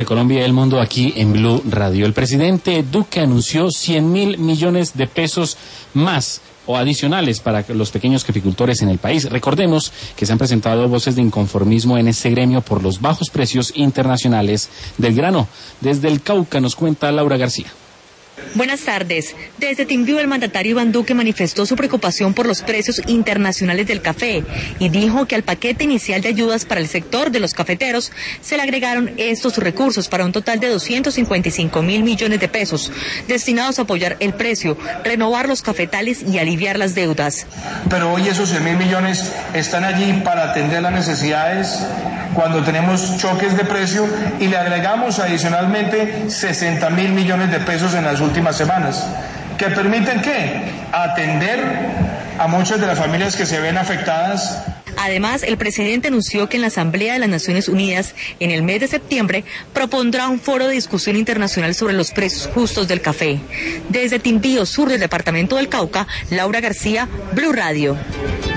De Colombia y el mundo aquí en Blue Radio. El presidente Duque anunció 100.000 millones de pesos más o adicionales para los pequeños caficultores en el país. Recordemos que se han presentado voces de inconformismo en este gremio por los bajos precios internacionales del grano. Desde el Cauca nos cuenta Laura García. Buenas tardes. Desde Timbió, el mandatario Iván Duque manifestó su preocupación por los precios internacionales del café y dijo que al paquete inicial de ayudas para el sector de los cafeteros se le agregaron estos recursos para un total de 255.000 millones de pesos destinados a apoyar el precio, renovar los cafetales y aliviar las deudas. Pero hoy esos 100.000 millones están allí para atender las necesidades cuando tenemos choques de precio y le agregamos adicionalmente 60.000 millones de pesos en las últimas semanas, que permiten ¿qué? Atender a muchas de las familias que se ven afectadas. Además, el presidente anunció que en la Asamblea de las Naciones Unidas, en el mes de septiembre, propondrá un foro de discusión internacional sobre los precios justos del café. Desde Timbió, sur del departamento del Cauca, Laura García, Blue Radio.